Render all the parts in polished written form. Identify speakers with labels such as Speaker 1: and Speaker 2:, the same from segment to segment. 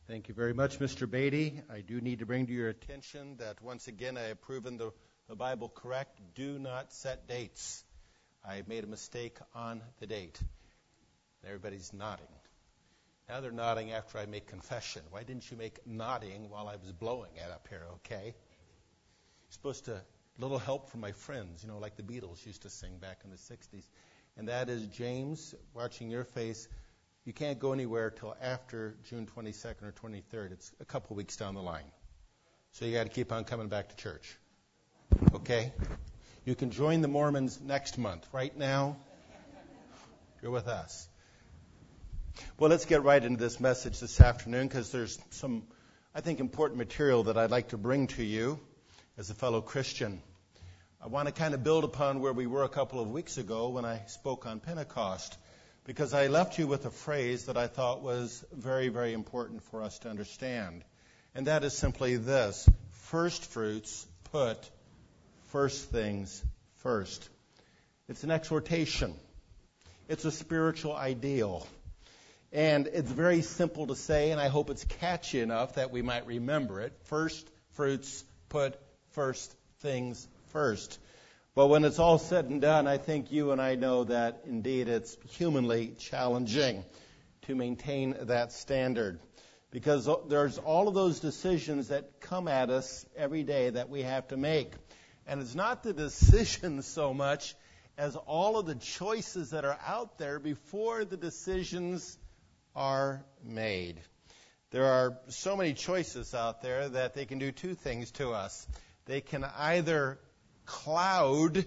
Speaker 1: Thank you very much, Mr. Beatty. I do need to bring to your attention that once again I have proven the Bible correct. Do not set dates. I made a mistake on the date. Everybody's nodding. Now they're nodding after I make confession. Why didn't you make nodding while I was blowing it up here, okay? You're supposed to, little help from my friends, like the Beatles used to sing back in the 60s. And that is, James, watching your face, you can't go anywhere till after June 22nd or 23rd. It's a couple weeks down the line. So you got to keep on coming back to church. Okay? You can join the Mormons next month. Right now, you're with us. Well, let's get right into this message this afternoon because there's some, I think, important material that I'd like to bring to you as a fellow Christian. I want to kind of build upon where we were a couple of weeks ago when I spoke on Pentecost, because I left you with a phrase that I thought was very, very important for us to understand. And that is simply this: first fruits, put first things first. It's an exhortation. It's a spiritual ideal. And it's very simple to say, and I hope it's catchy enough that we might remember it. First fruits, put first things first. But when it's all said and done, I think you and I know that indeed it's humanly challenging to maintain that standard, because there's all of those decisions that come at us every day that we have to make. And it's not the decisions so much as all of the choices that are out there before the decisions are made. There are so many choices out there that they can do two things to us. They can either cloud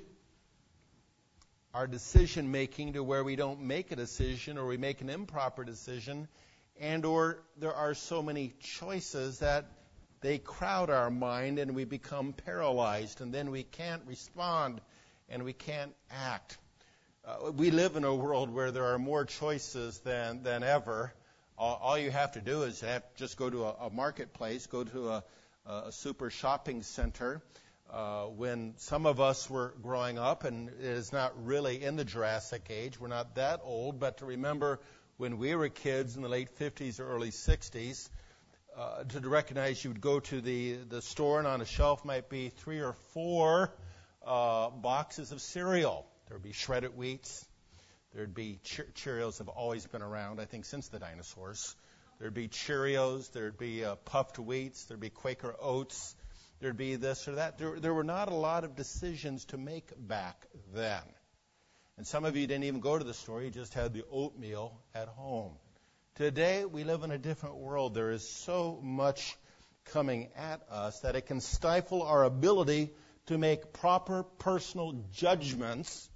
Speaker 1: our decision making to where we don't make a decision or we make an improper decision, and or there are so many choices that they crowd our mind and we become paralyzed, and then we can't respond and we can't act. We live in a world where there are more choices than ever. All you have to do is just go to a marketplace, go to a super shopping center. When some of us were growing up, and it is not really in the Jurassic age, we're not that old, but to remember when we were kids in the late 50s or early 60s, to recognize you would go to the store and on a shelf might be 3 or 4 boxes of cereal. There would be shredded wheats. There'd be Cheerios have always been around, I think, since the dinosaurs. There'd be Cheerios. There'd be puffed wheats. There'd be Quaker Oats. There'd be this or that. There were not a lot of decisions to make back then. And some of you didn't even go to the store. You just had the oatmeal at home. Today, we live in a different world. There is so much coming at us that it can stifle our ability to make proper personal judgments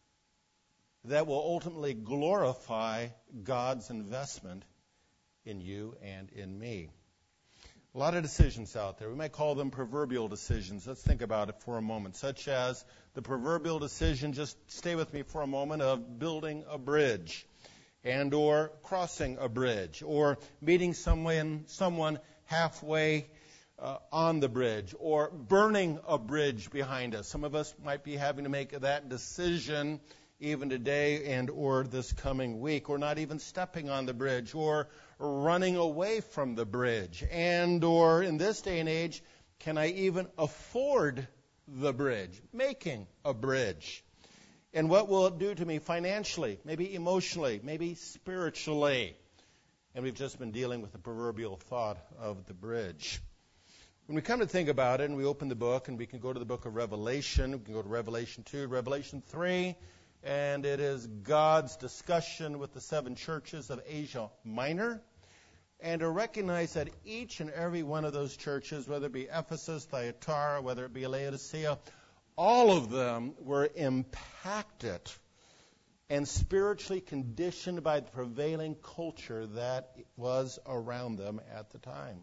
Speaker 1: that will ultimately glorify God's investment in you and in me. A lot of decisions out there. We might call them proverbial decisions. Let's think about it for a moment, such as the proverbial decision, just stay with me for a moment, of building a bridge and or crossing a bridge or meeting someone halfway on the bridge, or burning a bridge behind us. Some of us might be having to make that decision even today and or this coming week, or not even stepping on the bridge, or running away from the bridge, and or in this day and age, can I even afford the bridge, making a bridge? And what will it do to me financially, maybe emotionally, maybe spiritually? And we've just been dealing with the proverbial thought of the bridge. When we come to think about it, and we open the book, and we can go to the book of Revelation, we can go to Revelation 2, Revelation 3, and it is God's discussion with the 7 churches of Asia Minor, and to recognize that each and every one of those churches, whether it be Ephesus, Thyatira, whether it be Laodicea, all of them were impacted and spiritually conditioned by the prevailing culture that was around them at the time.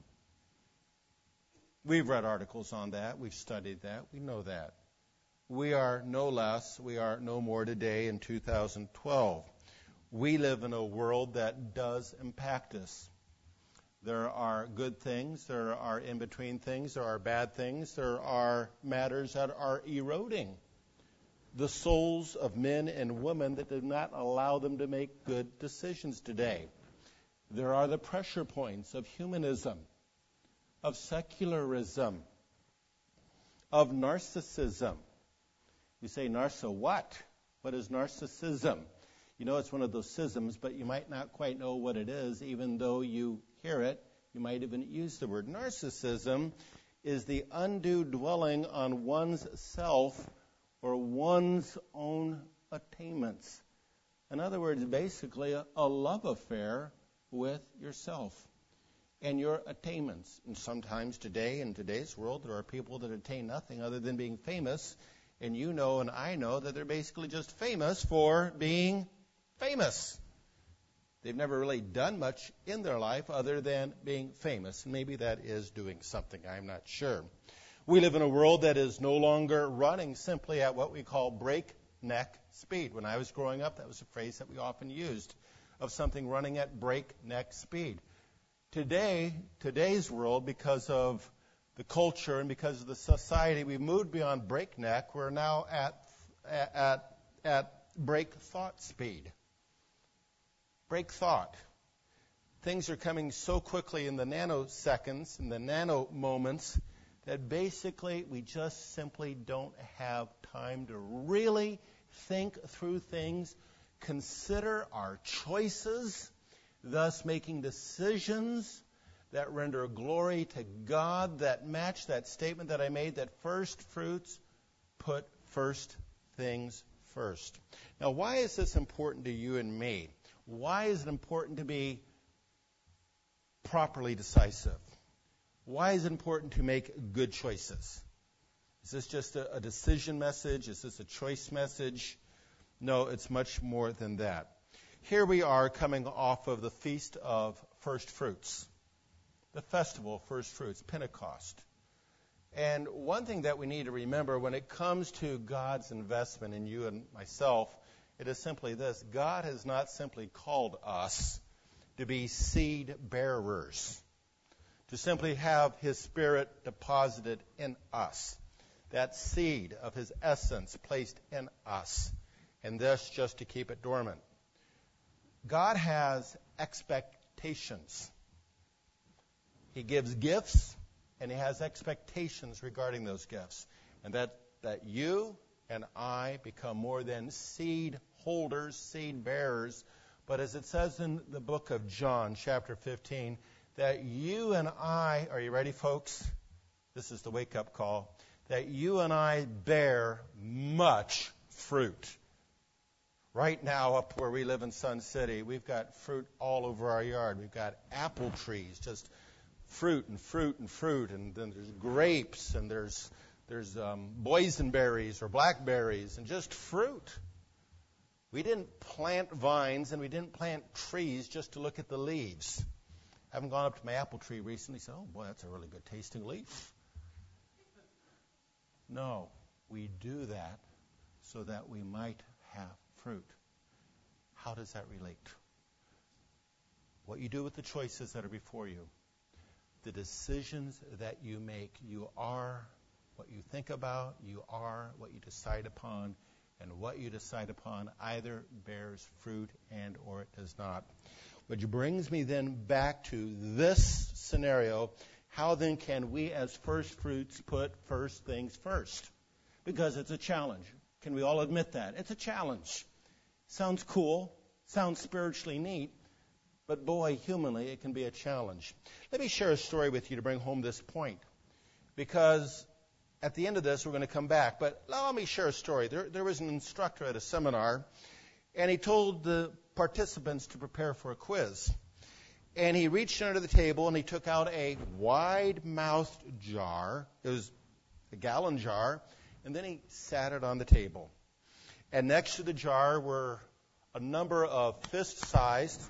Speaker 1: We've read articles on that. We've studied that. We know that. We are no less, we are no more today in 2012. We live in a world that does impact us. There are good things, there are in-between things, there are bad things, there are matters that are eroding the souls of men and women that do not allow them to make good decisions today. There are the pressure points of humanism, of secularism, of narcissism. You say, narciss what? What is narcissism? You know it's one of those schisms, but you might not quite know what it is, even though you hear it. You might even use the word. Narcissism is the undue dwelling on one's self or one's own attainments. In other words, basically a love affair with yourself and your attainments. And sometimes today, in today's world, there are people that attain nothing other than being famous. And you know and I know that they're basically just famous for being famous. They've never really done much in their life other than being famous. And maybe that is doing something. I'm not sure. We live in a world that is no longer running simply at what we call breakneck speed. When I was growing up, that was a phrase that we often used, of something running at breakneck speed. Today's world, because of the culture and because of the society, we've moved beyond breakneck. We're now at break thought speed. Break thought. Things are coming so quickly in the nanoseconds, in the nano moments, that basically we just simply don't have time to really think through things, consider our choices, thus making decisions that render glory to God, that match that statement that I made, that first fruits put first things first. Now, why is this important to you and me? Why is it important to be properly decisive? Why is it important to make good choices? Is this just a decision message? Is this a choice message? No, it's much more than that. Here we are coming off of the Feast of First Fruits, the festival of First Fruits, Pentecost. And one thing that we need to remember when it comes to God's investment in you and myself, it is simply this: God has not simply called us to be seed bearers, to simply have His Spirit deposited in us, that seed of His essence placed in us, and this just to keep it dormant. God has expectations. He gives gifts, and He has expectations regarding those gifts, and that you and I become more than seed holders, seed bearers, but as it says in the book of John, chapter 15, that you and I, are you ready, folks? This is the wake-up call, that you and I bear much fruit. Right now, up where we live in Sun City, we've got fruit all over our yard. We've got apple trees, just fruit and fruit and fruit, and then there's grapes, and there's boysenberries or blackberries, and just fruit. We didn't plant vines and we didn't plant trees just to look at the leaves. I haven't gone up to my apple tree recently and said, oh boy, that's a really good tasting leaf. No, we do that so that we might have fruit. How does that relate? What you do with the choices that are before you, the decisions that you make, you are what you think about, you are what you decide upon, and what you decide upon either bears fruit and or it does not. Which brings me then back to this scenario. How then can we as first fruits put first things first? Because it's a challenge. Can we all admit that? It's a challenge. Sounds cool, sounds spiritually neat, but boy, humanly, it can be a challenge. Let me share a story with you to bring home this point. Because at the end of this, we're going to come back. But let me share a story. There was an instructor at a seminar, and he told the participants to prepare for a quiz. And he reached under the table, and he took out a wide-mouthed jar. It was a gallon jar. And then he sat it on the table. And next to the jar were a number of fist-sized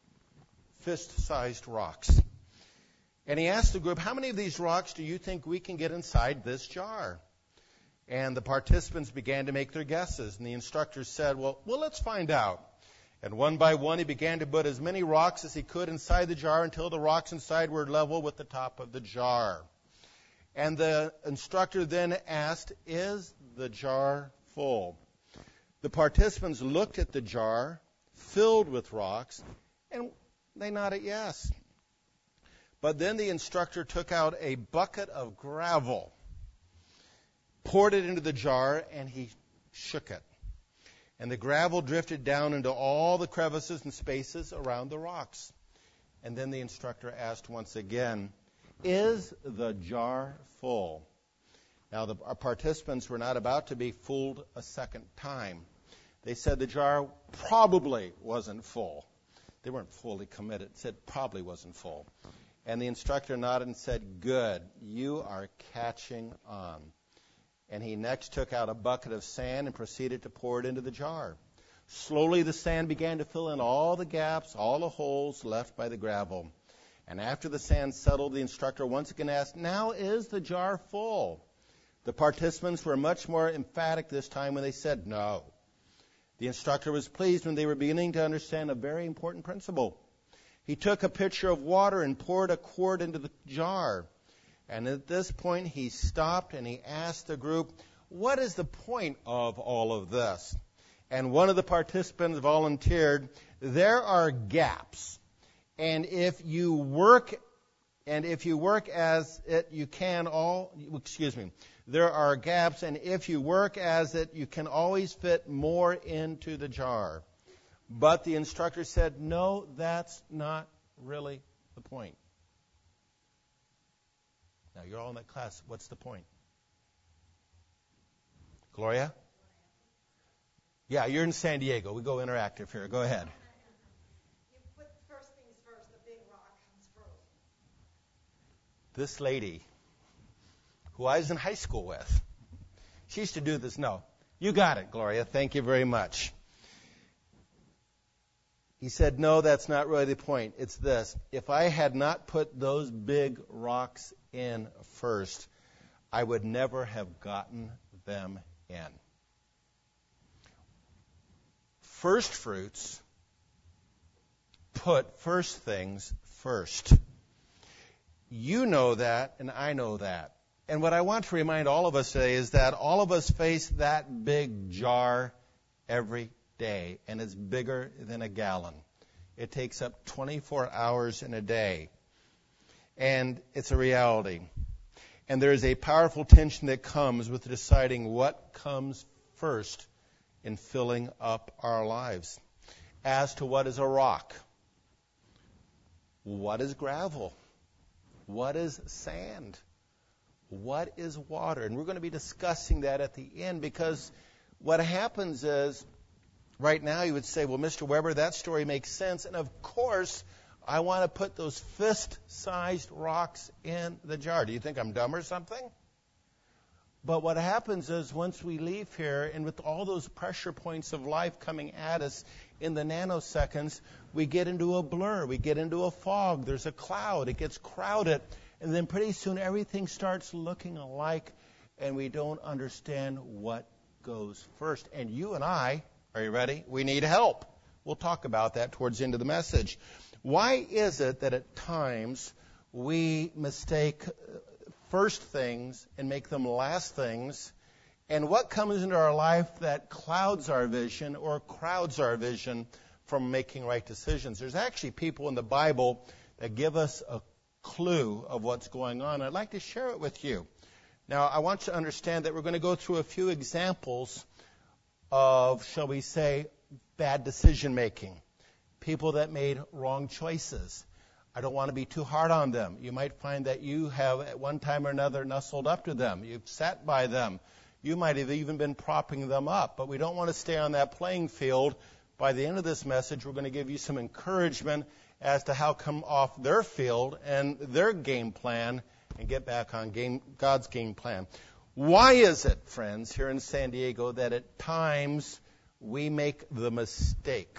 Speaker 1: rocks. And he asked the group, how many of these rocks do you think we can get inside this jar? And the participants began to make their guesses. And the instructor said, well, let's find out. And one by one, he began to put as many rocks as he could inside the jar until the rocks inside were level with the top of the jar. And the instructor then asked, is the jar full? The participants looked at the jar filled with rocks, and They nodded yes. But then the instructor took out a bucket of gravel, poured it into the jar, and he shook it. And the gravel drifted down into all the crevices and spaces around the rocks. And then the instructor asked once again, "Is the jar full?" Now, our participants were not about to be fooled a second time. They said the jar probably wasn't full. They weren't fully committed. It said probably wasn't full. And the instructor nodded and said, "Good, you are catching on." And he next took out a bucket of sand and proceeded to pour it into the jar. Slowly the sand began to fill in all the gaps, all the holes left by the gravel. And after the sand settled, the instructor once again asked, "Now is the jar full?" The participants were much more emphatic this time when they said no. The instructor was pleased when they were beginning to understand a very important principle. He took a pitcher of water and poured a quart into the jar. And at this point, he stopped and he asked the group, "What is the point of all of this?" And one of the participants volunteered, "There are gaps. And if you work as it, you can there are gaps, and if you work as it, you can always fit more into the jar." But the instructor said, "No, that's not really the point." Now, you're all in that class. What's the point? Gloria? Yeah, you're in San Diego. We go interactive here. Go ahead.
Speaker 2: You put first things first. The big rock comes first.
Speaker 1: This lady, who I was in high school with, she used to do this. No, you got it, Gloria. Thank you very much. He said, "No, that's not really the point. It's this. If I had not put those big rocks in first, I would never have gotten them in." First fruits put first things first. You know that, and I know that. And what I want to remind all of us today is that all of us face that big jar every day, and it's bigger than a gallon. It takes up 24 hours in a day. And it's a reality. And there is a powerful tension that comes with deciding what comes first in filling up our lives. As to what is a rock, what is gravel, what is sand, what is water. And we're going to be discussing that at the end, because what happens is, right now you would say, "Well, Mr. Weber, that story makes sense. And of course, I want to put those fist-sized rocks in the jar." Do you think I'm dumb or something? But what happens is, once we leave here, and with all those pressure points of life coming at us in the nanoseconds, we get into a blur. We get into a fog. There's a cloud. It gets crowded. And then pretty soon everything starts looking alike, and we don't understand what goes first. And you and I, are you ready? We need help. We'll talk about that towards the end of the message. Why is it that at times we mistake first things and make them last things? And what comes into our life that clouds our vision or crowds our vision from making right decisions? There's actually people in the Bible that give us a clue of what's going on. I'd like to share it with you. Now, I want you to understand that we're going to go through a few examples of, shall we say, bad decision making. People that made wrong choices. I don't want to be too hard on them. You might find that you have at one time or another nestled up to them. You've sat by them. You might have even been propping them up. But we don't want to stay on that playing field. By the end of this message, we're going to give you some encouragement as to how to come off their field and their game plan and get back on God's game plan. Why is it, friends, here in San Diego, that at times we make the mistake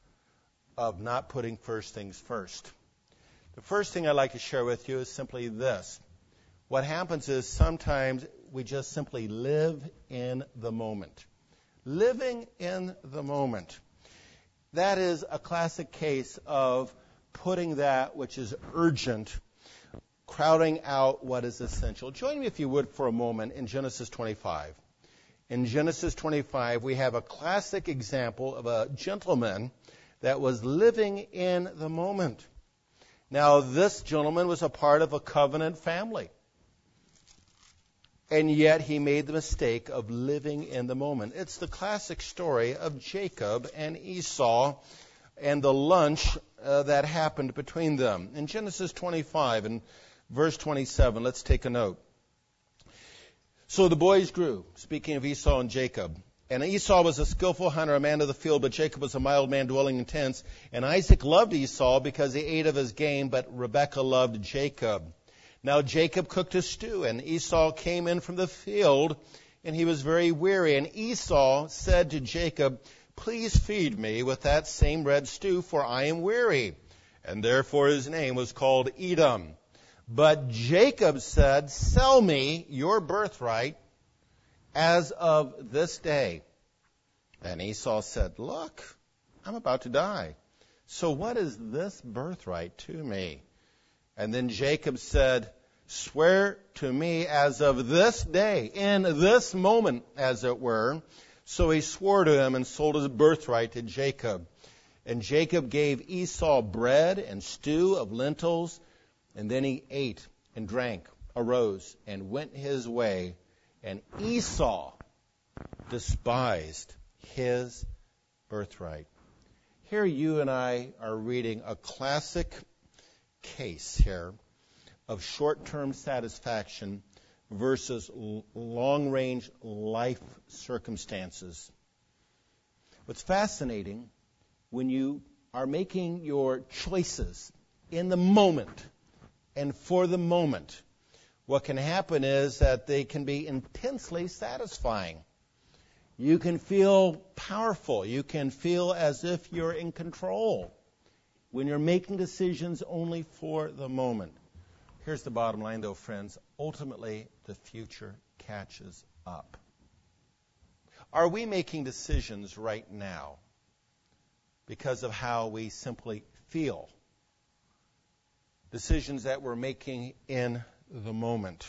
Speaker 1: of not putting first things first? The first thing I'd like to share with you is simply this. What happens is sometimes we just simply live in the moment. Living in the moment. That is a classic case of putting that which is urgent, crowding out what is essential. Join me, if you would, for a moment in Genesis 25. In Genesis 25, we have a classic example of a gentleman that was living in the moment. Now, this gentleman was a part of a covenant family. And yet he made the mistake of living in the moment. It's the classic story of Jacob and Esau and the lunch that happened between them. In Genesis 25 and verse 27, let's take a note. So the boys grew, speaking of Esau and Jacob. And Esau was a skillful hunter, a man of the field, but Jacob was a mild man dwelling in tents. And Isaac loved Esau because he ate of his game, but Rebekah loved Jacob. Now Jacob cooked a stew, and Esau came in from the field, and he was very weary. And Esau said to Jacob, "Please feed me with that same red stew, for I am weary." And therefore his name was called Edom. But Jacob said, "Sell me your birthright as of this day." And Esau said, "Look, I'm about to die. So what is this birthright to me?" And then Jacob said, "Swear to me as of this day, in this moment, as it were." So he swore to him and sold his birthright to Jacob. And Jacob gave Esau bread and stew of lentils, and then he ate and drank, arose, and went his way. And Esau despised his birthright. Here you and I are reading a classic case here of short-term satisfaction versus long-range life circumstances. What's fascinating, when you are making your choices in the moment and for the moment, what can happen is that they can be intensely satisfying. You can feel powerful. You can feel as if you're in control when you're making decisions only for the moment. Here's the bottom line, though, friends. Ultimately, the future catches up. Are we making decisions right now because of how we simply feel? Decisions that we're making in the moment.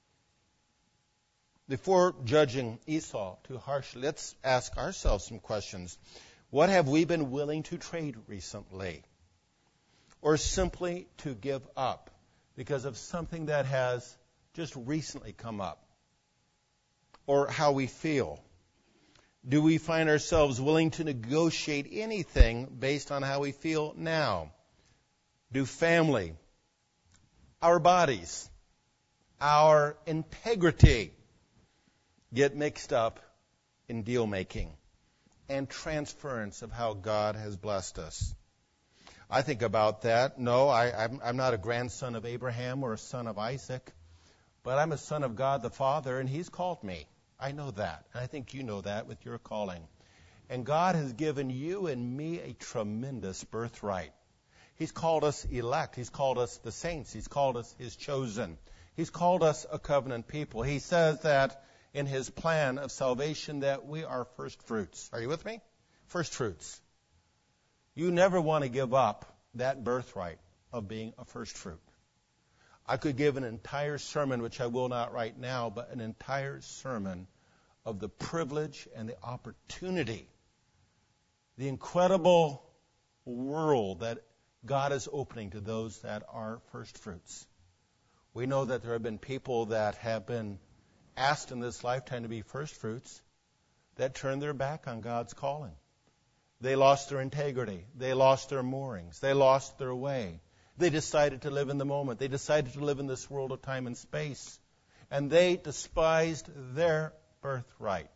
Speaker 1: Before judging Esau too harshly, let's ask ourselves some questions. What have we been willing to trade recently? Or simply to give up because of something that has just recently come up? Or how we feel? Do we find ourselves willing to negotiate anything based on how we feel now? Do family, our bodies, our integrity get mixed up in deal making and transference of how God has blessed us? I think about that. No, I'm not a grandson of Abraham or a son of Isaac, but I'm a son of God the Father, and He's called me. I know that, and I think you know that with your calling. And God has given you and me a tremendous birthright. He's called us elect. He's called us the saints. He's called us His chosen. He's called us a covenant people. He says that in His plan of salvation that we are first fruits. Are you with me? First fruits. You never want to give up that birthright of being a first fruit. I could give an entire sermon, which I will not right now, but an entire sermon of the privilege and the opportunity, the incredible world that God is opening to those that are first fruits. We know that there have been people that have been asked in this lifetime to be first fruits that turned their back on God's calling. They lost their integrity. They lost their moorings. They lost their way. They decided to live in the moment. They decided to live in this world of time and space. And they despised their birthright.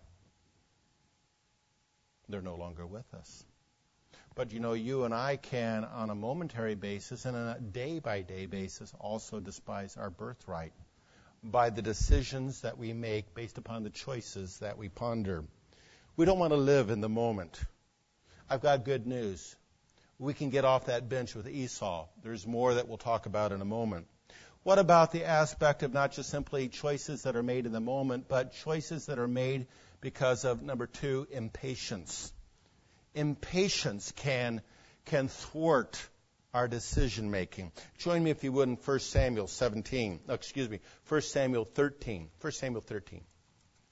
Speaker 1: They're no longer with us. But you and I can, on a momentary basis and on a day-by-day basis, also despise our birthright by the decisions that we make based upon the choices that we ponder. We don't want to live in the moment. I've got good news. We can get off that bench with Esau. There's more that we'll talk about in a moment. What about the aspect of not just simply choices that are made in the moment, but choices that are made because of, number 2, impatience? Impatience can thwart our decision making. Join me if you would in 1 Samuel 13. 1 Samuel 13.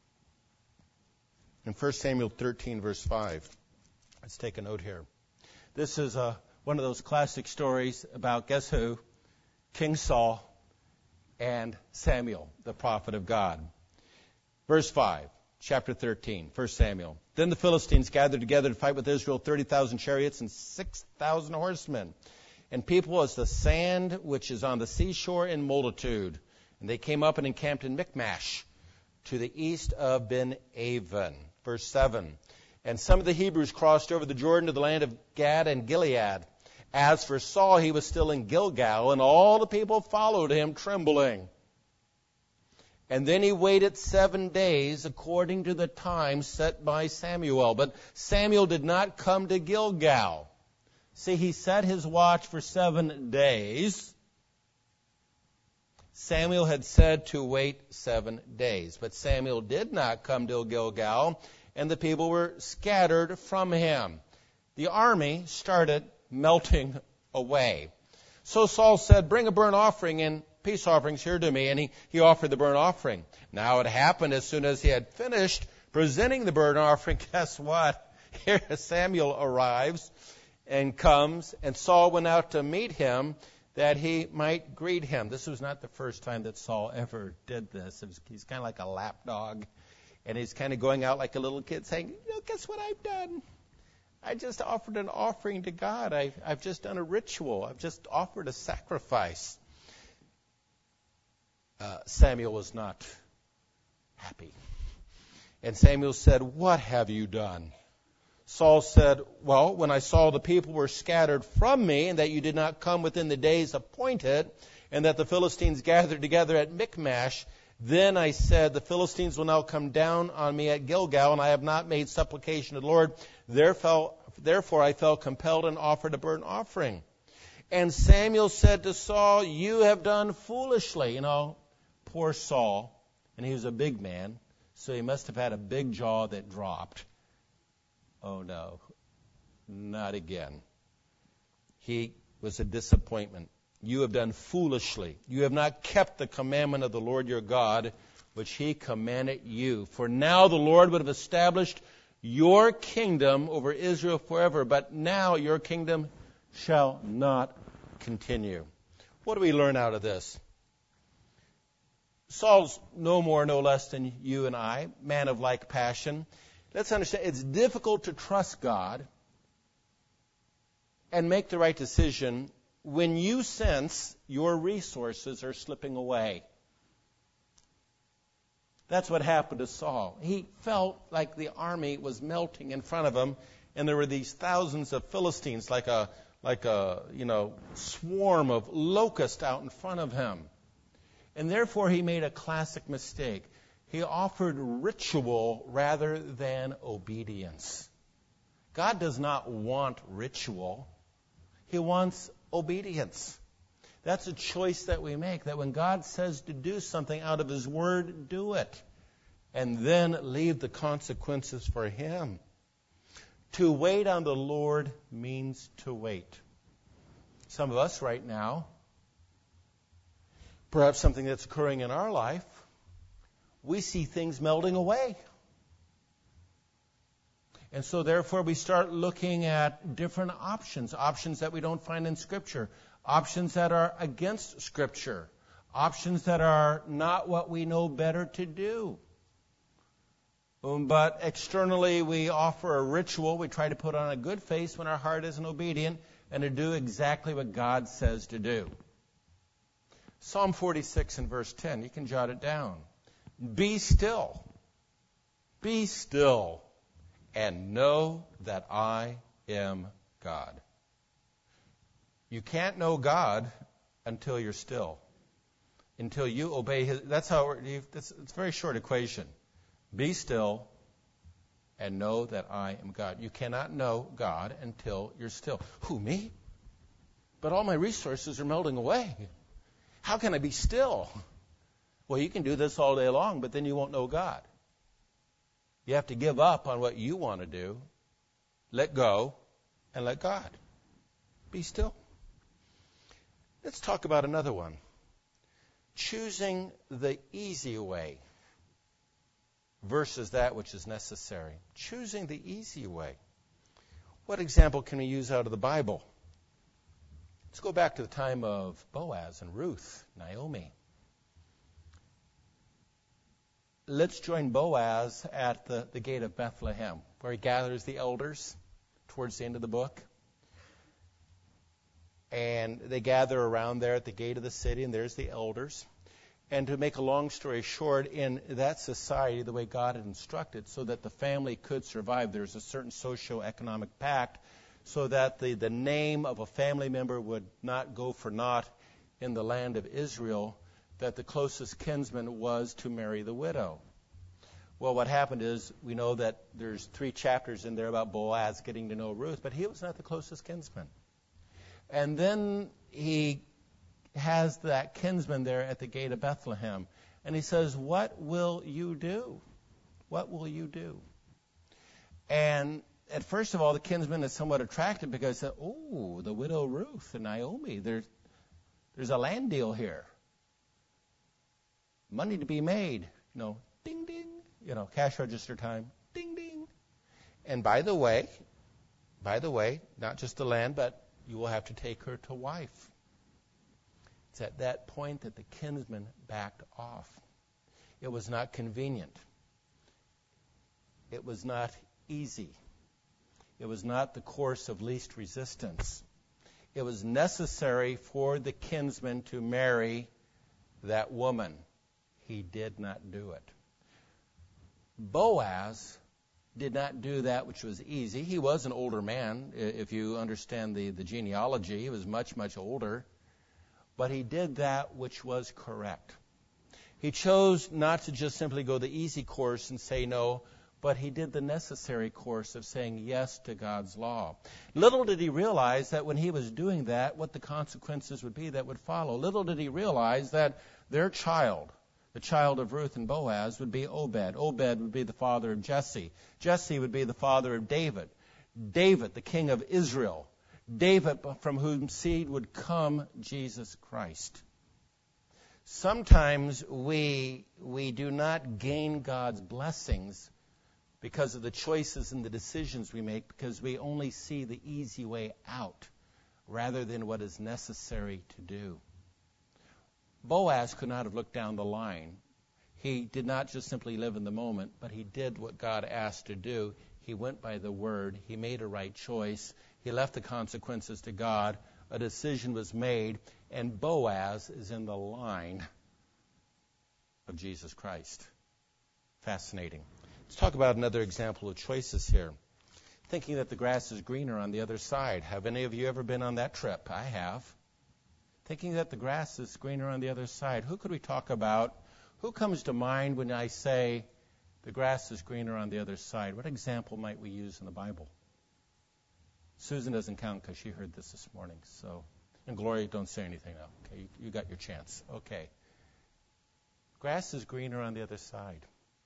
Speaker 1: In 1 Samuel 13, verse 5. Let's take a note here. This is one of those classic stories about, guess who? King Saul and Samuel, the prophet of God. Verse 5, chapter 13, 1 Samuel. Then the Philistines gathered together to fight with Israel, 30,000 chariots and 6,000 horsemen, and people as the sand which is on the seashore in multitude. And they came up and encamped in Michmash, to the east of Ben-Aven. Verse 7. And some of the Hebrews crossed over the Jordan to the land of Gad and Gilead. As for Saul, he was still in Gilgal, and all the people followed him trembling. And then he waited 7 days according to the time set by Samuel. But Samuel did not come to Gilgal. See, he set his watch for 7 days. Samuel had said to wait 7 days. But Samuel did not come to Gilgal, and the people were scattered from him. The army started melting away. So Saul said, bring a burnt offering and peace offerings here to me. And he offered the burnt offering. Now it happened as soon as he had finished presenting the burnt offering, guess what? Here Samuel arrives and comes, and Saul went out to meet him that he might greet him. This was not the first time that Saul ever did this. He's kind of like a lapdog. And he's kind of going out like a little kid saying, guess what I've done? I just offered an offering to God. I've just done a ritual. I've just offered a sacrifice. Samuel was not happy. And Samuel said, what have you done? Saul said, well, when I saw the people were scattered from me, and that you did not come within the days appointed, and that the Philistines gathered together at Michmash, then I said, the Philistines will now come down on me at Gilgal, and I have not made supplication to the Lord. Therefore I felt compelled and offered a burnt offering. And Samuel said to Saul, you have done foolishly. Poor Saul, and he was a big man, so he must have had a big jaw that dropped. Oh no, not again. He was a disappointment. You have done foolishly. You have not kept the commandment of the Lord your God, which he commanded you. For now the Lord would have established your kingdom over Israel forever, but now your kingdom shall not continue. What do we learn out of this? Saul's no more, no less than you and I, man of like passion. Let's understand, it's difficult to trust God and make the right decision when you sense your resources are slipping away. That's what happened to Saul. He felt like the army was melting in front of him, and there were these thousands of Philistines, like a swarm of locusts out in front of him. And therefore he made a classic mistake. He offered ritual rather than obedience. God does not want ritual. He wants obedience. That's a choice that we make, that when God says to do something out of his word, do it. And then leave the consequences for him. To wait on the Lord means to wait. Some of us right now, perhaps something that's occurring in our life, we see things melting away. And so therefore we start looking at different options that we don't find in Scripture, options that are against Scripture, options that are not what we know better to do. But externally we offer a ritual, we try to put on a good face when our heart isn't obedient, and to do exactly what God says to do. Psalm 46 and verse 10, you can jot it down. Be still, and know that I am God. You can't know God until you're still, until you obey his. That's how it's a very short equation. Be still and know that I am God. You cannot know God until you're still. Who, me? But all my resources are melting away. How can I be still? Well, you can do this all day long, but then you won't know God. You have to give up on what you want to do, let go, and let God. Be still. Let's talk about another one. Choosing the easy way versus that which is necessary. Choosing the easy way. What example can we use out of the Bible? Let's go back to the time of Boaz and Ruth, Naomi. Let's join Boaz at the gate of Bethlehem, where he gathers the elders towards the end of the book. And they gather around there at the gate of the city, and there's the elders. And to make a long story short, in that society, the way God had instructed, so that the family could survive, there's a certain socio-economic pact, so that the name of a family member would not go for naught in the land of Israel, that the closest kinsman was to marry the widow. Well, what happened is, we know that there's 3 chapters in there about Boaz getting to know Ruth, but he was not the closest kinsman. And then he has that kinsman there at the gate of Bethlehem, and he says, "What will you do? What will you do?" And at first of all, the kinsman is somewhat attracted because, oh, the widow Ruth and Naomi, there's a land deal here. Money to be made, ding, ding, cash register time, ding, ding. And by the way, not just the land, but you will have to take her to wife. It's at that point that the kinsman backed off. It was not convenient. It was not easy. It was not the course of least resistance. It was necessary for the kinsman to marry that woman. He did not do it. Boaz did not do that which was easy. He was an older man. If you understand the genealogy, he was much, much older. But he did that which was correct. He chose not to just simply go the easy course and say no, but he did the necessary course of saying yes to God's law. Little did he realize that when he was doing that, what the consequences would be that would follow. Little did he realize that their child, the child of Ruth and Boaz, would be Obed. Obed would be the father of Jesse. Jesse would be the father of David. David, the king of Israel. David, from whom seed would come Jesus Christ. Sometimes we do not gain God's blessings because of the choices and the decisions we make, because we only see the easy way out rather than what is necessary to do. Boaz could not have looked down the line. He did not just simply live in the moment, but he did what God asked to do. He went by the word. He made a right choice. He left the consequences to God. A decision was made, and Boaz is in the line of Jesus Christ. Fascinating. Let's talk about another example of choices here. Thinking that the grass is greener on the other side. Have any of you ever been on that trip? I have. Thinking that the grass is greener on the other side. Who could we talk about? Who comes to mind when I say the grass is greener on the other side? What example might we use in the Bible? Susan doesn't count because she heard this morning. So, and Gloria, don't say anything now. Okay, you got your chance. Okay. Grass is greener on the other side.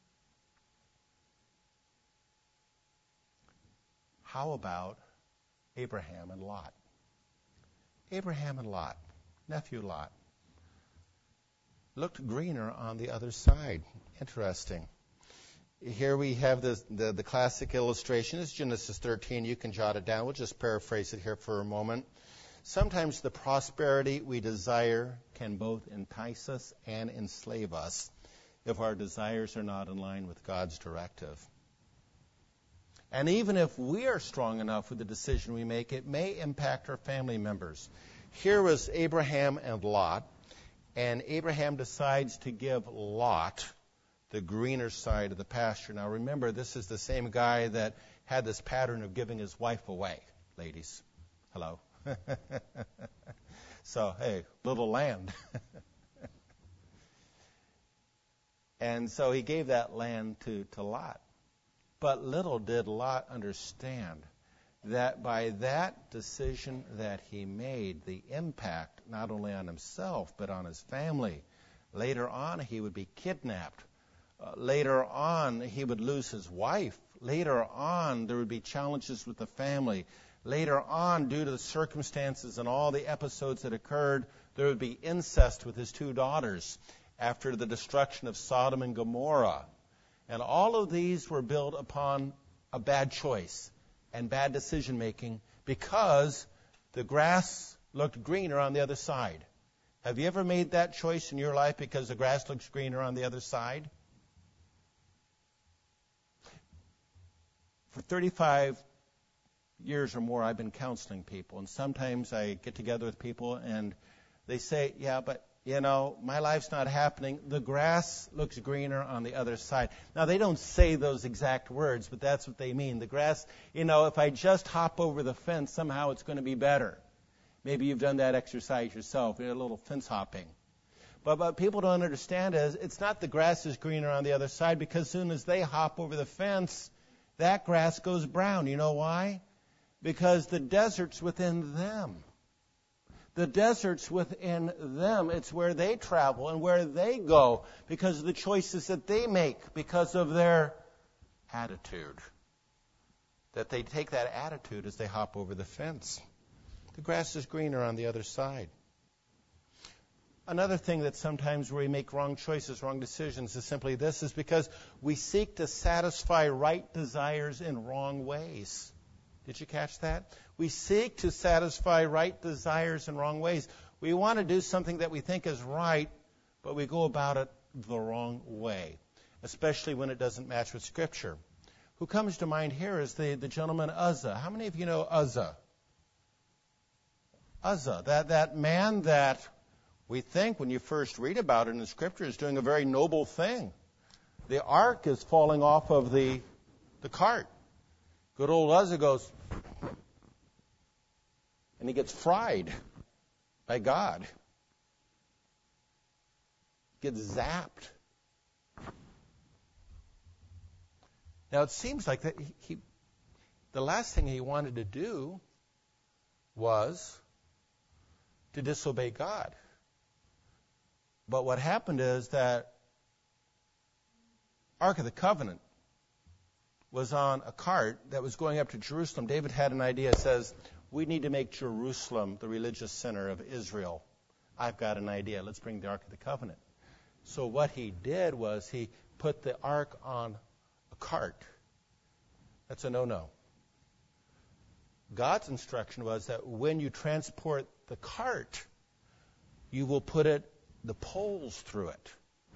Speaker 1: How about Abraham and Lot? Abraham and Lot, nephew Lot, looked greener on the other side. Interesting. Here we have the classic illustration. It's Genesis 13. You can jot it down. We'll just paraphrase it here for a moment. Sometimes the prosperity we desire can both entice us and enslave us if our desires are not in line with God's directive. And even if we are strong enough with the decision we make, it may impact our family members. Here was Abraham and Lot, and Abraham decides to give Lot the greener side of the pasture. Now remember, this is the same guy that had this pattern of giving his wife away. Ladies, hello. So, hey, little land. And so he gave that land to Lot. But little did Lot understand that by that decision that he made, the impact not only on himself but on his family. Later on, he would be kidnapped. Later on, he would lose his wife. Later on, there would be challenges with the family. Later on, due to the circumstances and all the episodes that occurred, there would be incest with his 2 daughters after the destruction of Sodom and Gomorrah. And all of these were built upon a bad choice, and bad decision making because the grass looked greener on the other side. Have you ever made that choice in your life because the grass looks greener on the other side? For 35 years or more, I've been counseling people, and sometimes I get together with people and they say, yeah, but my life's not happening. The grass looks greener on the other side. Now, they don't say those exact words, but that's what they mean. The grass, if I just hop over the fence, somehow it's going to be better. Maybe you've done that exercise yourself, a little fence hopping. But what people don't understand is it's not the grass is greener on the other side, because as soon as they hop over the fence, that grass goes brown. You know why? Because the desert's within them. The desert's within them. It's where they travel and where they go because of the choices that they make, because of their attitude. That they take that attitude as they hop over the fence. The grass is greener on the other side. Another thing that sometimes where we make wrong choices, wrong decisions, is simply this, is because we seek to satisfy right desires in wrong ways. Did you catch that? We seek to satisfy right desires in wrong ways. We want to do something that we think is right, but we go about it the wrong way, especially when it doesn't match with Scripture. Who comes to mind here is the gentleman Uzzah. How many of you know Uzzah? Uzzah, that man that we think when you first read about it in the Scripture is doing a very noble thing. The ark is falling off of the cart. Good old Uzzah goes, and he gets fried by God. Gets zapped. Now it seems like that the last thing he wanted to do was to disobey God. But what happened is that Ark of the Covenant was on a cart that was going up to Jerusalem. David had an idea, says, we need to make Jerusalem the religious center of Israel. I've got an idea. Let's bring the Ark of the Covenant. So what he did was he put the Ark on a cart. That's a no-no. God's instruction was that when you transport the cart, you will put the poles through it.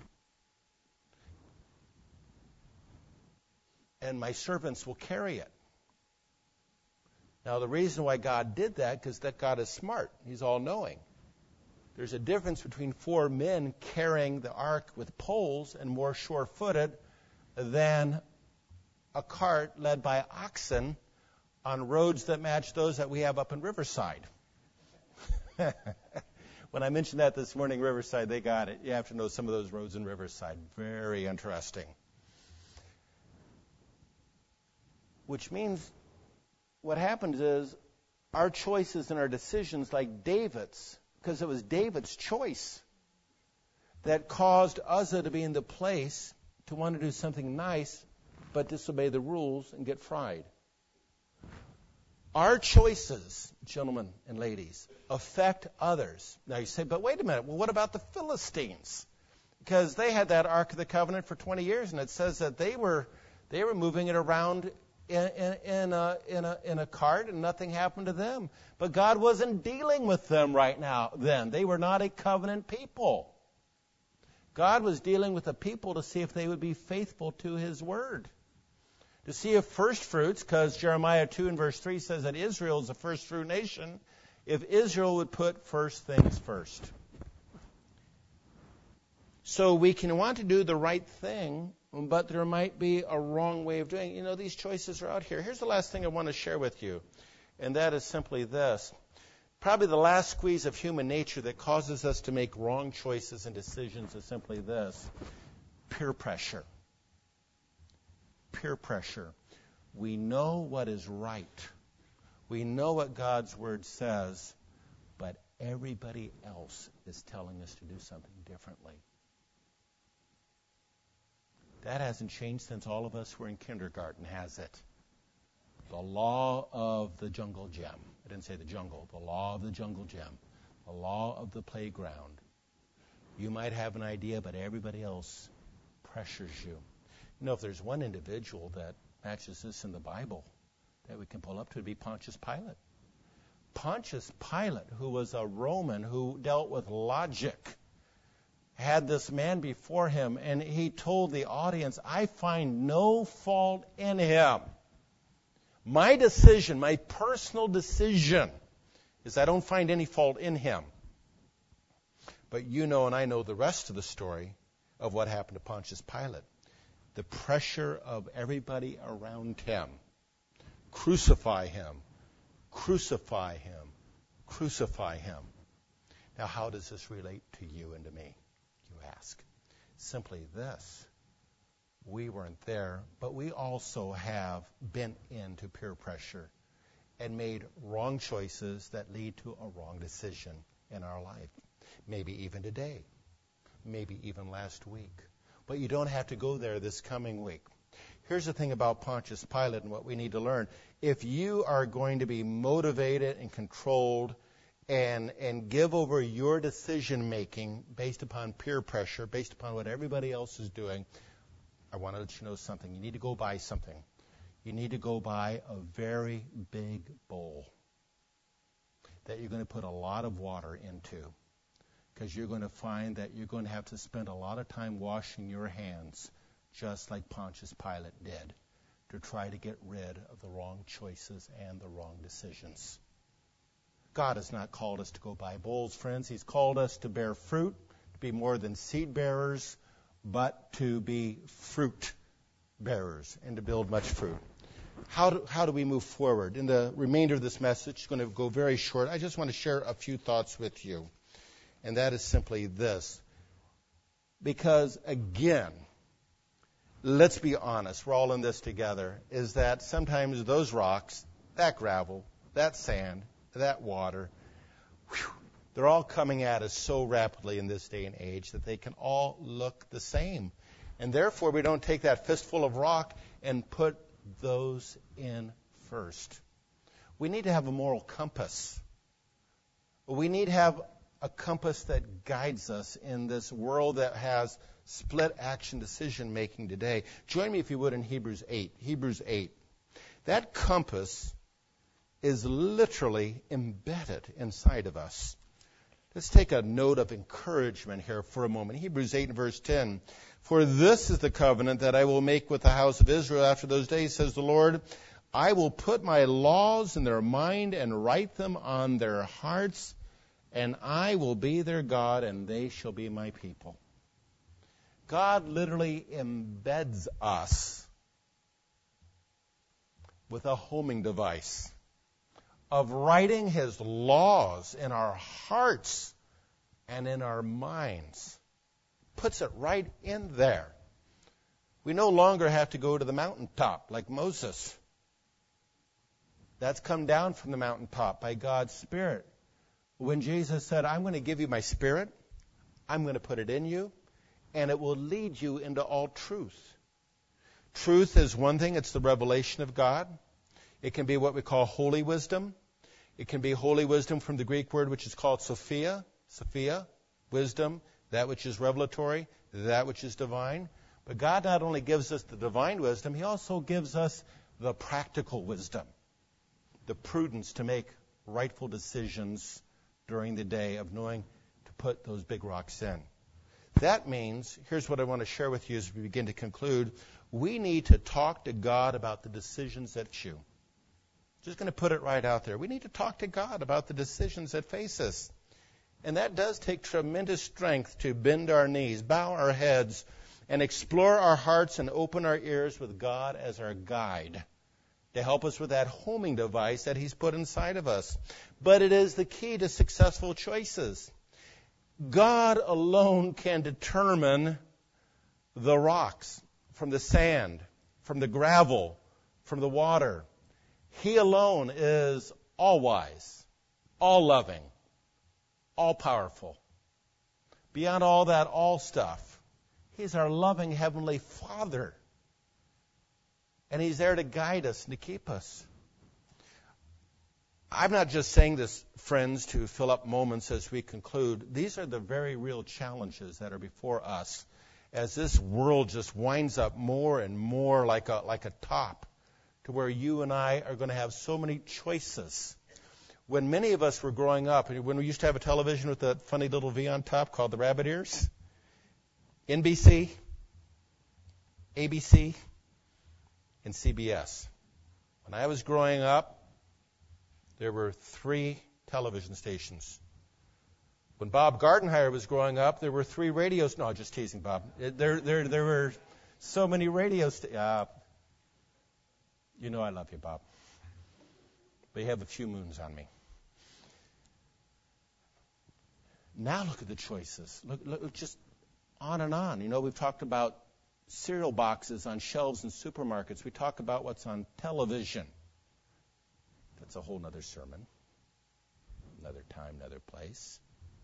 Speaker 1: And my servants will carry it. Now, the reason why God did that, because that God is smart. He's all-knowing. There's a difference between 4 men carrying the ark with poles and more sure-footed than a cart led by oxen on roads that match those that we have up in Riverside. When I mentioned that this morning, Riverside, they got it. You have to know some of those roads in Riverside. Very interesting. Which means what happens is our choices and our decisions, like David's, because it was David's choice that caused Uzzah to be in the place to want to do something nice but disobey the rules and get fried. Our choices, gentlemen and ladies, affect others. Now you say, but wait a minute, well, what about the Philistines? Because they had that Ark of the Covenant for 20 years, and it says that they were moving it around in a cart, and nothing happened to them. But God wasn't dealing with them right now then. They were not a covenant people. God was dealing with the people to see if they would be faithful to His word. To see if first fruits, because Jeremiah 2 and verse 3 says that Israel is a first fruit nation, if Israel would put first things first. So we can want to do the right thing, but there might be a wrong way of doing it. These choices are out here. Here's the last thing I want to share with you, and that is simply this. Probably the last squeeze of human nature that causes us to make wrong choices and decisions is simply this: peer pressure. Peer pressure. We know what is right. We know what God's word says, but everybody else is telling us to do something differently. That hasn't changed since all of us were in kindergarten, has it? The law of the jungle gym. I didn't say the jungle. The law of the jungle gym. The law of the playground. You might have an idea, but everybody else pressures you. If there's one individual that matches this in the Bible, that we can pull up to would be Pontius Pilate. Pontius Pilate, who was a Roman who dealt with logic, had this man before him, and he told the audience, I find no fault in him. My decision, my personal decision, is I don't find any fault in him. But you know and I know the rest of the story of what happened to Pontius Pilate. The pressure of everybody around him. Crucify him. Crucify him. Crucify him. Now, how does this relate to you and to me, you ask? Simply this. We weren't there, but we also have been into peer pressure and made wrong choices that lead to a wrong decision in our life. Maybe even today. Maybe even last week. But you don't have to go there this coming week. Here's the thing about Pontius Pilate and what we need to learn. If you are going to be motivated and controlled and give over your decision making based upon peer pressure, based upon what everybody else is doing, I want to let you know something. You need to go buy something. You need to go buy a very big bowl that you're going to put a lot of water into, because you're going to find that you're going to have to spend a lot of time washing your hands, just like Pontius Pilate did, to try to get rid of the wrong choices and the wrong decisions. God has not called us to go buy bowls, friends. He's called us to bear fruit, to be more than seed bearers, but to be fruit bearers and to build much fruit. How do we move forward? In the remainder of this message, it's going to go very short. I just want to share a few thoughts with you. And that is simply this. Because, again, let's be honest, we're all in this together, is that sometimes those rocks, that gravel, that sand, that water, they're all coming at us so rapidly in this day and age that they can all look the same. And therefore, we don't take that fistful of rock and put those in first. We need to have a moral compass. We need to have a compass that guides us in this world that has split action decision making today. Join me, if you would, in Hebrews 8. Hebrews 8. That compass is literally embedded inside of us. Let's take a note of encouragement here for a moment. Hebrews 8 and verse 10. For this is the covenant that I will make with the house of Israel after those days, says the Lord. I will put my laws in their mind and write them on their hearts, and I will be their God, and they shall be my people. God literally embeds us with a homing device of writing his laws in our hearts and in our minds. Puts it right in there. We no longer have to go to the mountaintop like Moses. That's come down from the mountaintop by God's Spirit. When Jesus said, I'm going to give you my Spirit, I'm going to put it in you, and it will lead you into all truth. Truth is one thing. It's the revelation of God. It can be what we call holy wisdom. It can be holy wisdom from the Greek word which is called Sophia, wisdom, that which is revelatory, that which is divine. But God not only gives us the divine wisdom, he also gives us the practical wisdom, the prudence to make rightful decisions during the day of knowing to put those big rocks in. That means, here's what I want to share with you as we begin to conclude, we need to talk to God about the decisions that you. Just going to put it right out there. We need to talk to God about the decisions that face us. And that does take tremendous strength to bend our knees, bow our heads, and explore our hearts and open our ears with God as our guide to help us with that homing device that he's put inside of us. But it is the key to successful choices. God alone can determine the rocks from the sand, from the gravel, from the water. He alone is all-wise, all-loving, all-powerful. Beyond all that all stuff, he's our loving Heavenly Father. And he's there to guide us and to keep us. I'm not just saying this, friends, to fill up moments as we conclude. These are the very real challenges that are before us as this world just winds up more and more like a top to where you and I are going to have so many choices. When many of us were growing up, when we used to have a television with that funny little V on top called the rabbit ears, NBC, ABC, and CBS. When I was growing up, there were 3 television stations. When Bob Gardenhire was growing up, there were 3 radios. No, just teasing, Bob. There were so many radio stations. You know I love you, Bob. But you have a few moons on me. Now look at the choices. Look just on and on. You know, we've talked about cereal boxes on shelves in supermarkets. We talk about what's on television. That's a whole other sermon. Another time, another place.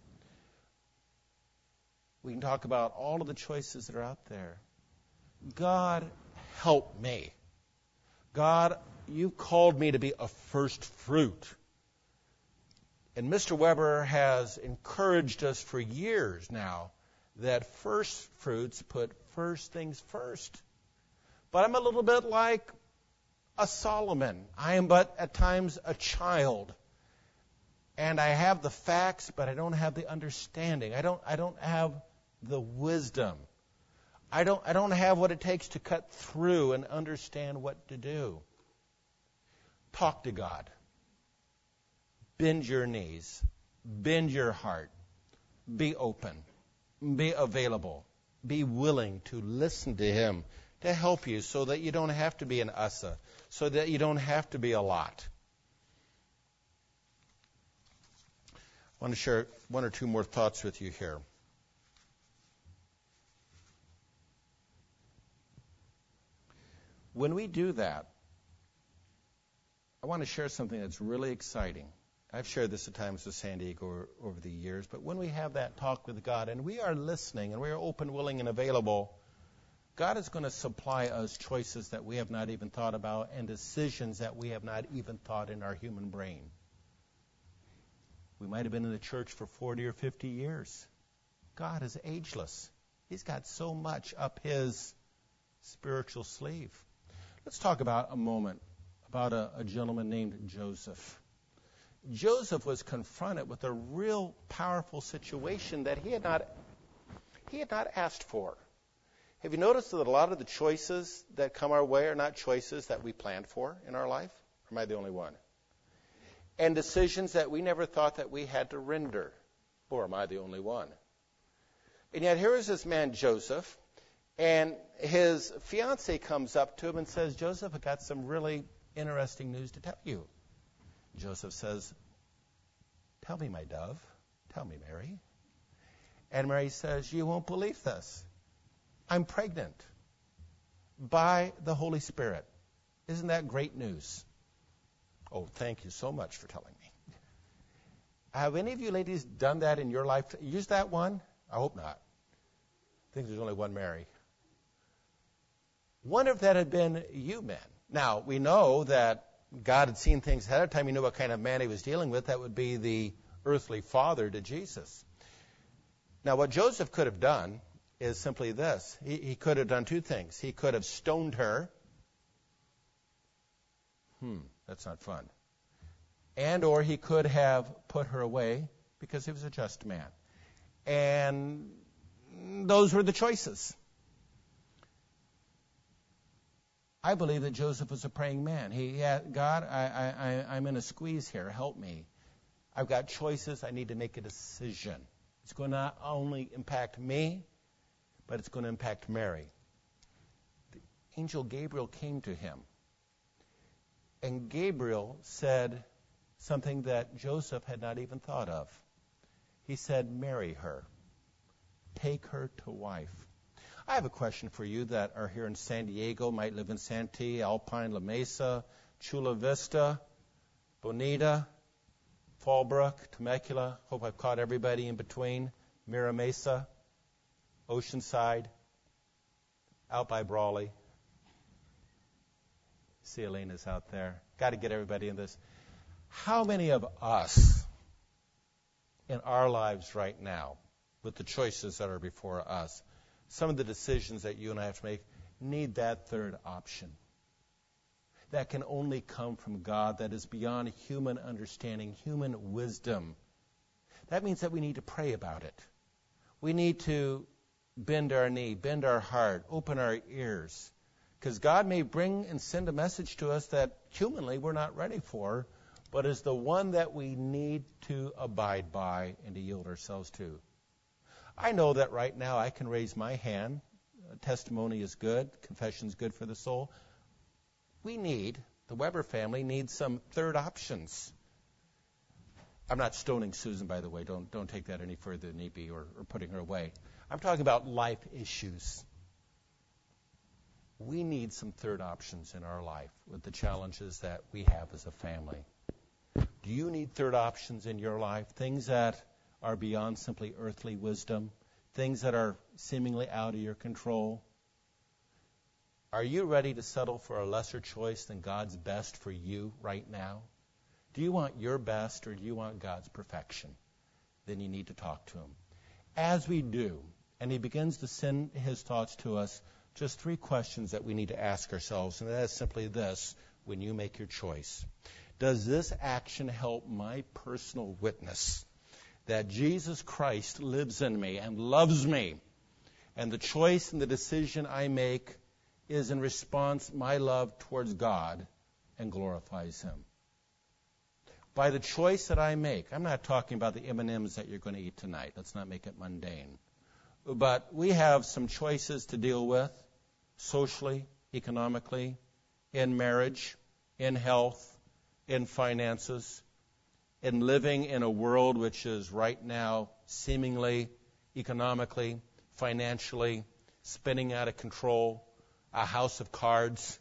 Speaker 1: We can talk about all of the choices that are out there. God, help me. God, you called me to be a first fruit. And Mr. Weber has encouraged us for years now that first fruits put first things first. But I'm a little bit like a Solomon. I am but at times a child. And I have the facts, but I don't have the understanding. I don't have the wisdom. I don't have what it takes to cut through and understand what to do. Talk to God. Bend your knees. Bend your heart. Be open. Be available. Be willing to listen to Him to help you so that you don't have to be an Ussa, so that you don't have to be a Lot. I want to share 1 or 2 more thoughts with you here. When we do that, I want to share something that's really exciting. I've shared this at times with San Diego over the years, but when we have that talk with God and we are listening and we are open, willing, and available, God is going to supply us choices that we have not even thought about and decisions that we have not even thought in our human brain. We might have been in the church for 40 or 50 years. God is ageless. He's got so much up His spiritual sleeve. Let's talk about a moment about a gentleman named Joseph. Joseph was confronted with a real powerful situation that he had not asked for. Have you noticed that a lot of the choices that come our way are not choices that we planned for in our life? Or am I the only one? And decisions that we never thought that we had to render. Or am I the only one? And yet here is this man, Joseph, and his fiancée comes up to him and says, Joseph, I've got some really interesting news to tell you. Joseph says, tell me, my dove. Tell me, Mary. And Mary says, you won't believe this. I'm pregnant by the Holy Spirit. Isn't that great news? Oh, thank you so much for telling me. Have any of you ladies done that in your life? Use that one? I hope not. I think there's only one Mary. Wonder if that had been you men. Now, we know that God had seen things ahead of time. He knew what kind of man He was dealing with. That would be the earthly father to Jesus. Now, what Joseph could have done is simply this. He could have done 2 things. He could have stoned her. That's not fun. And or he could have put her away because he was a just man. And those were the choices. I believe that Joseph was a praying man. He had, God, I'm in a squeeze here. Help me. I've got choices. I need to make a decision. It's going to not only impact me, but it's going to impact Mary. The angel Gabriel came to him. And Gabriel said something that Joseph had not even thought of. He said, marry her. Take her to wife. I have a question for you that are here in San Diego, might live in Santee, Alpine, La Mesa, Chula Vista, Bonita, Fallbrook, Temecula. Hope I've caught everybody in between. Mira Mesa, Oceanside, out by Brawley. See Elena's out there. Got to get everybody in this. How many of us in our lives right now, with the choices that are before us, some of the decisions that you and I have to make, need that third option? that can only come from God, that is beyond human understanding, human wisdom. That means that we need to pray about it. We need to bend our knee, bend our heart, open our ears. Because God may bring and send a message to us that humanly we're not ready for, but is the one that we need to abide by and to yield ourselves to. I know that right now I can raise my hand. Testimony is good. Confession is good for the soul. The Weber family needs some third options. I'm not stoning Susan, by the way. Don't take that any further than need be or putting her away. I'm talking about life issues. We need some third options in our life with the challenges that we have as a family. Do you need third options in your life? Things that are beyond simply earthly wisdom? Things that are seemingly out of your control? Are you ready to settle for a lesser choice than God's best for you right now? Do you want your best or do you want God's perfection? Then you need to talk to Him. As we do, and He begins to send His thoughts to us, just 3 questions that we need to ask ourselves, and that is simply this: when you make your choice, does this action help my personal witness that Jesus Christ lives in me and loves me, and the choice and the decision I make is in response my love towards God and glorifies Him? By the choice that I make, I'm not talking about the M&Ms that you're going to eat tonight. Let's not make it mundane. But we have some choices to deal with socially, economically, in marriage, in health, in finances, in living in a world which is right now seemingly, economically, financially, spinning out of control, a house of cards.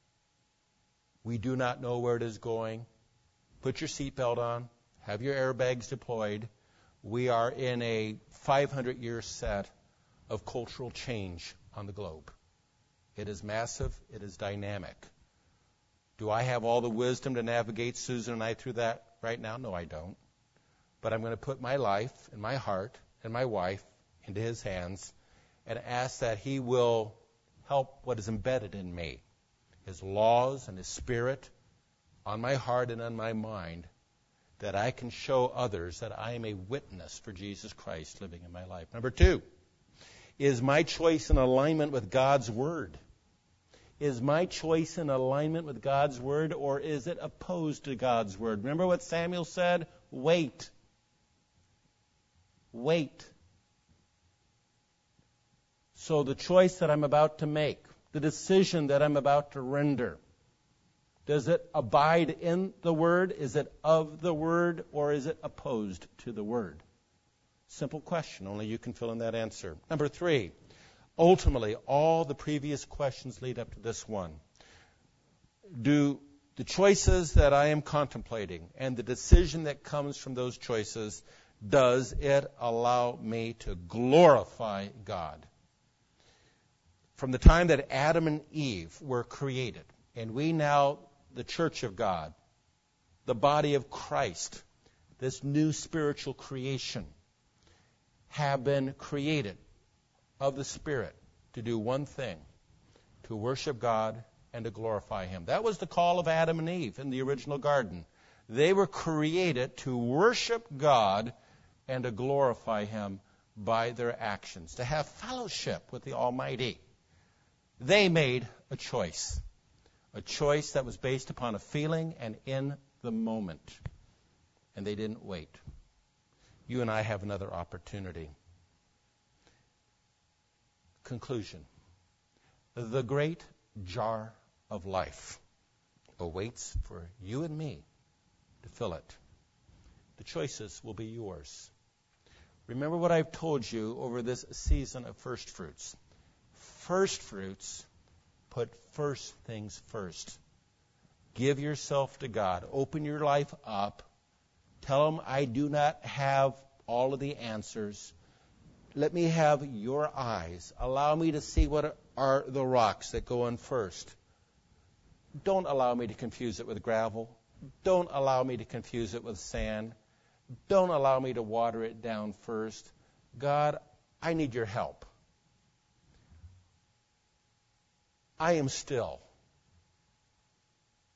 Speaker 1: We do not know where it is going. Put your seatbelt on. Have your airbags deployed. We are in a 500-year set of cultural change on the globe. It is massive. It is dynamic. Do I have all the wisdom to navigate Susan and I through that right now? No, I don't. But I'm going to put my life and my heart and my wife into His hands and ask that He will help what is embedded in me, His laws and His Spirit on my heart and on my mind, that I can show others that I am a witness for Jesus Christ living in my life. Number 2, is my choice in alignment with God's Word? Is my choice in alignment with God's Word, or is it opposed to God's Word? Remember what Samuel said? Wait. Wait. So the choice that I'm about to make, the decision that I'm about to render, does it abide in the Word? Is it of the Word, or is it opposed to the Word? Simple question. Only you can fill in that answer. Number 3, ultimately, all the previous questions lead up to this one. Do the choices that I am contemplating and the decision that comes from those choices, does it allow me to glorify God? From the time that Adam and Eve were created, and we now, the church of God, the body of Christ, this new spiritual creation, have been created of the Spirit to do one thing: to worship God and to glorify Him. That was the call of Adam and Eve in the original garden. They were created to worship God and to glorify Him by their actions, to have fellowship with the Almighty. They made a choice that was based upon a feeling and in the moment. And they didn't wait. You and I have another opportunity. Conclusion. The great jar of life awaits for you and me to fill it. The choices will be yours. Remember what I've told you over this season of first fruits. First fruits, put first things first. Give yourself to God. Open your life up. Tell Him, I do not have all of the answers. Let me have your eyes. Allow me to see what are the rocks that go in first. Don't allow me to confuse it with gravel. Don't allow me to confuse it with sand. Don't allow me to water it down first. God, I need your help. I am still.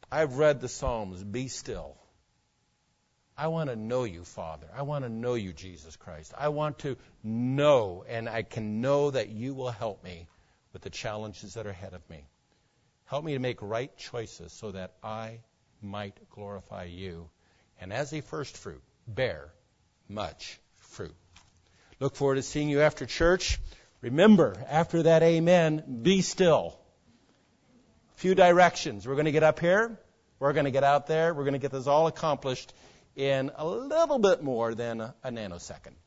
Speaker 1: I've read the Psalms. Be still. I want to know you, Father. I want to know you, Jesus Christ. I want to know, and I can know that you will help me with the challenges that are ahead of me. Help me to make right choices so that I might glorify you. And as a first fruit, bear much fruit. Look forward to seeing you after church. Remember, after that amen, be still. A few directions. We're going to get up here. We're going to get out there. We're going to get this all accomplished in a little bit more than a nanosecond.